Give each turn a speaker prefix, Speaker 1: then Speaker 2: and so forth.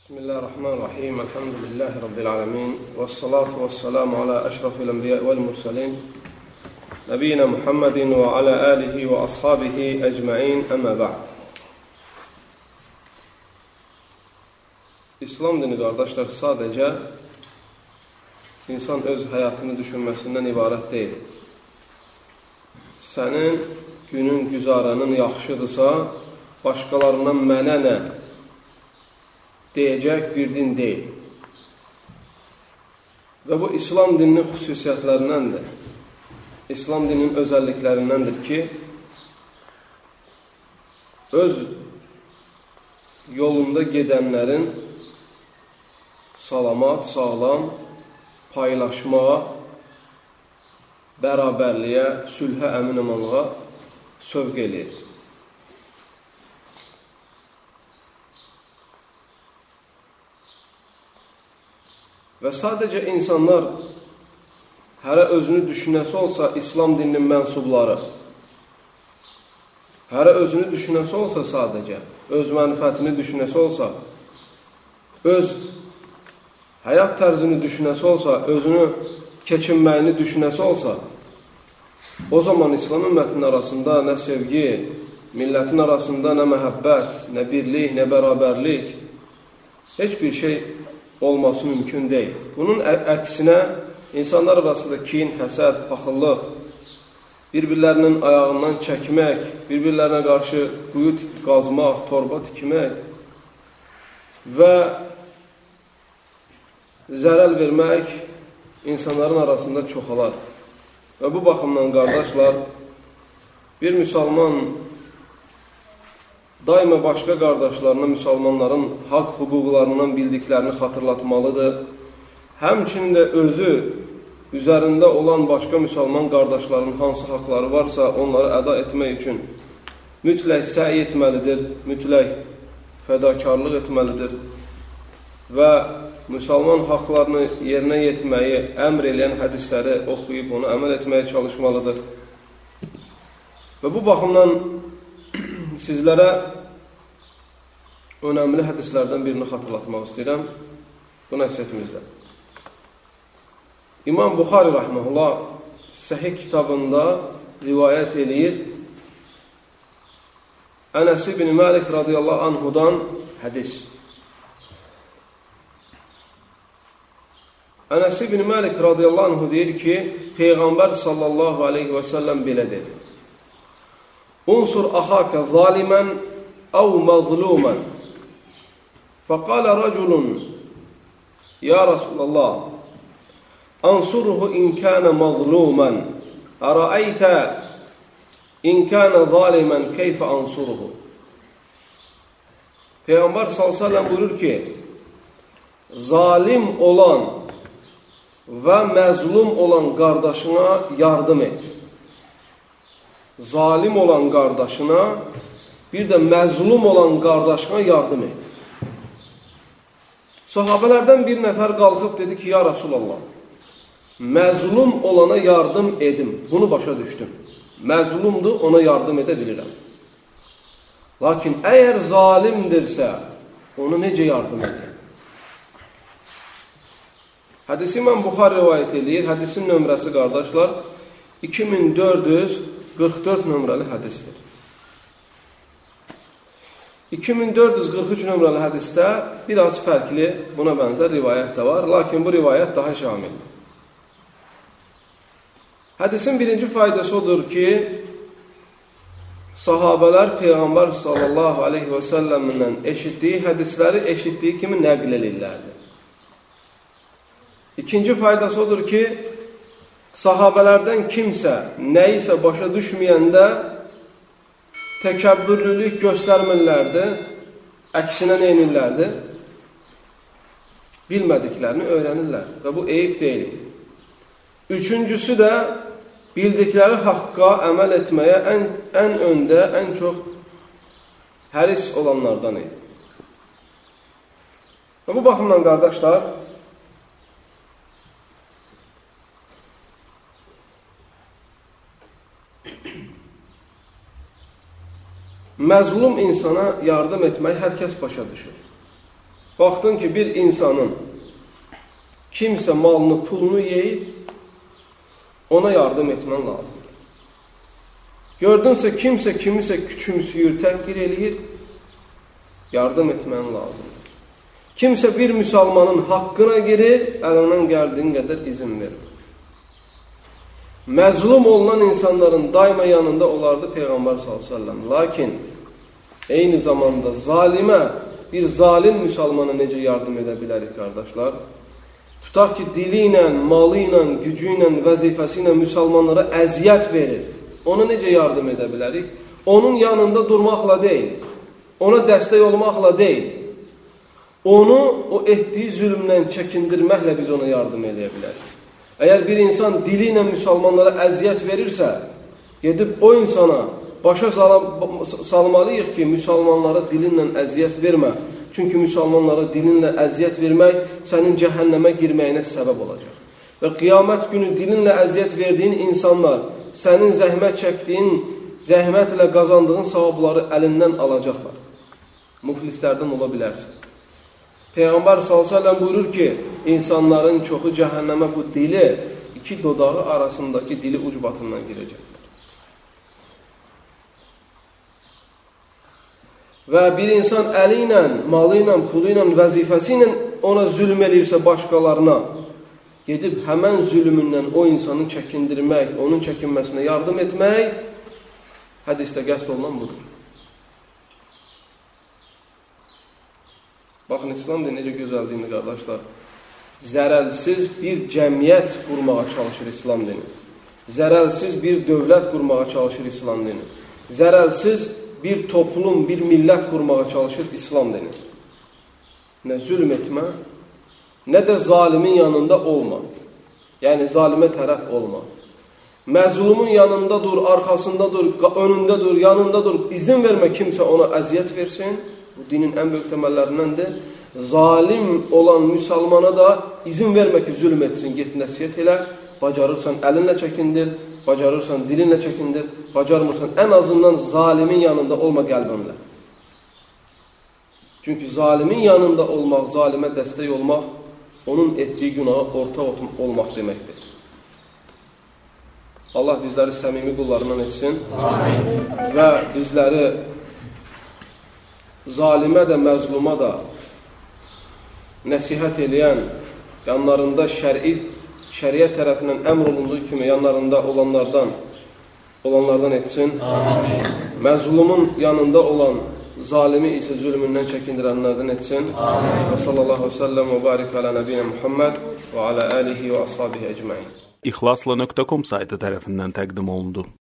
Speaker 1: Bismillahirrahmanirrahim. Elhamdülillahi Rabbil alemin. Vessalatu vesselamu ala eşrafil enbiya vel mursalin. Nebiyyina Muhammedin ve ala alihi ve ashabihi ecmain. Amma ba'd. İslam dini, qardaşlar, sadəcə insan öz həyatını düşünməsindən ibarət deyil. Sənin günün, güzaranın yaxşıdırsa, başqalarından mənə nə deyəcək bir din deyil. Və bu İslam dininin xüsusiyyətlərindəndir. İslam dininin özəlliklərindəndir ki, öz yolunda gedənlərin salamat, sağlam, paylaşmağa, bərabərliyə, sülhə, əmin-amanlığa sövq eləyir. Və sadəcə insanlar hərə özünü düşünəsi olsa İslam dininin mənsubları, hərə özünü düşünəsi olsa sadəcə, öz mənfəətini düşünəsi olsa, öz həyat tərzini düşünəsi olsa, özünü keçinməyini düşünəsi olsa, o zaman İslam ümmətinin arasında nə sevgi, millətin arasında nə məhəbbət, nə birlik, nə bərabərlik, heç bir şey olması mümkün deyil. Bunun əksinə insanlar arasında kin, həsəd, paxıllıq, bir-birlərinin ayağından çəkmək, bir-birlərinə qarşı quyu qazmaq, torba tikmək və zərər vermək insanların arasında çoxalar. Və bu baxımdan, qardaşlar, bir müsəlman daima başqa qardaşlarına, müsəlmanların haqq hüquqlarından bildiklərini xatırlatmalıdır. Həmçinin də özü üzərində olan başqa müsəlman qardaşların hansı haqları varsa, onları əda etmək üçün mütləq səy etməlidir, mütləq fədakarlıq etməlidir və müsəlman haqlarını yerinə yetməyi əmr eləyən hədisləri oxuyub onu əməl etməyə çalışmalıdır. Və bu baxımdan sizlərə önəmli hədislərdən birini xatırlatmaq istəyirəm bu nəsihətimizdə. İmam Buxari rahmehullah Səhih kitabında rivayət eləyir. Ənəs ibn Malik radiyallahu anhudan hədis. Ənəs ibn Malik radiyallahu anhu deyir ki, Peyğəmbər sallallahu aleyhi və səlləm belə dedi. Unsur axaka zalimən əv məzlumən. Fəqalə rəculun, ya Rasulallah, ansurhu in kənə məzlumən, ərəəytə in kənə zalimən keyfə ansurhu. Peyğəmbər s.ə.v buyurur ki, zalim olan və məzlum olan qardaşına yardım et. Zalim olan qardaşına, bir də məzlum olan qardaşına yardım et. Sahabələrdən bir nəfər qalxıb dedi ki, ya Rasulallah, məzlum olana yardım edim. Bunu başa düşdüm. Məzlumdur, ona yardım edə bilirəm. Lakin əgər zalimdirsə, onu necə yardım edim? Hədisi İmam Buxari rivayət edir. Hədisin nömrəsi, qardaşlar, 2444 nömrəli hədisdir. 2443 nömrəli hədisdə biraz fərqli, buna bənzər rivayət də var, lakin bu rivayət daha şamildir. Hədisin birinci faydası odur ki, sahabələr Peyğəmbər sallallahu aleyhi və səlləmindən eşitdiyi hədisləri eşitdiyi kimi nəql edirlərdi. İkinci faydası odur ki, sahabələrdən kimsə nəyisə başa düşməyəndə təkəbbürlülük göstərmirlərdi, əksinə neynirlərdi? Bilmədiklərini öyrənirlər və bu eyib deyil. Üçüncüsü də bildikləri haqqa əməl etməyə ən öndə, ən çox həris olanlardan idi. Və bu baxımdan, qardaşlar, məzlum insana yardım etmək hər kəs başa düşür. Baxdın ki, bir insanın kimsə malını, pulunu yeyir, ona yardım etmən lazımdır. Gördünsə, kimsə kimisə küçümsüyür, təhqir eləyir, yardım etmən lazımdır. Kimsə bir müsəlmanın haqqına girir, əlindən gəldiyin qədər izin verir. Məzlum olunan insanların daima yanında olardı Peyğəmbər s.ə.v. Lakin, eyni zamanda zalimə, bir zalim müsəlmana necə yardım edə bilərik, qardaşlar? Tutaq ki, dili ilə, malı ilə, gücü ilə, vəzifəsi ilə müsəlmanlara əziyyət verir. Ona necə yardım edə bilərik? Onun yanında durmaqla deyil, ona dəstək olmaqla deyil, onu o etdiyi zülmdən çəkindirməklə biz ona yardım edə bilərik. Əgər bir insan dili ilə müsəlmanlara əziyyət verirsə, gedib o insana başa salmalıyıq ki, müsəlmanlara dilinlə əziyyət vermə. Çünki müsəlmanlara dilinlə əziyyət vermək sənin cəhənnəmə girməyinə səbəb olacaq. Və qiyamət günü dilinlə əziyyət verdiyin insanlar sənin zəhmət çəkdiyin, zəhmətlə qazandığın savabları əlindən alacaqlar. Muflislərdən ola bilərsən. Peyğəmbər s.ə.v buyurur ki, insanların çoxu cəhənnəmə bu dili, iki dodağı arasındakı dili ucbatından girəcəklər. Və bir insan əli ilə, malı ilə, pulu ilə, vəzifəsi ilə ona zülm eləyirsə başqalarına, gedib həmən zülmündən o insanı çəkindirmək, onun çəkinməsinə yardım etmək, hədisdə qəsd olunan budur. Baxın, İslam dini necə gözəl dindir, qardaşlar. Zərərsiz bir cəmiyyət qurmağa çalışır İslam dini. Zərərsiz bir dövlət qurmağa çalışır İslam dini. Zərərsiz bir toplum, bir millət qurmağa çalışır İslam dini. Nə zülm etmə, nə də zalimin yanında olma. Yəni, zalimə tərəf olma. Məzlumun yanında dur, arxasında dur, önündə dur, yanında dur. İzin vermə kimsə ona əziyyət versin. Bu dinin ən böyük təməllərindəndir. Zalim olan müsəlmana da izin vermə ki, zülm etsin, get nəsiyyət elə. Bacarırsan əlinlə çəkindir, bacarırsan dilinlə çəkindir, bacarmırsan ən azından zalimin yanında olma qəlbinlə. Çünki zalimin yanında olmaq, zalimə dəstək olmaq, onun etdiyi günaha ortaq olmaq deməkdir. Allah bizləri səmimi qullarından etsin. Amin. Və bizləri zalimə də, məzluma da nəsihət eləyən, yanlarında şəriət tərəfindən əmr olunduğu kimi yanlarında olanlardan etsin. Amin. Məzlumun yanında olan zalimi isə zülmündən çəkindirənlərdən etsin. Amin. Və sallallahu səlləm və barik alə nəbiyyə Muhammed və alə alihi və ashabihi əcməin.
Speaker 2: İxlasla.com saytı tərəfindən təqdim olundu.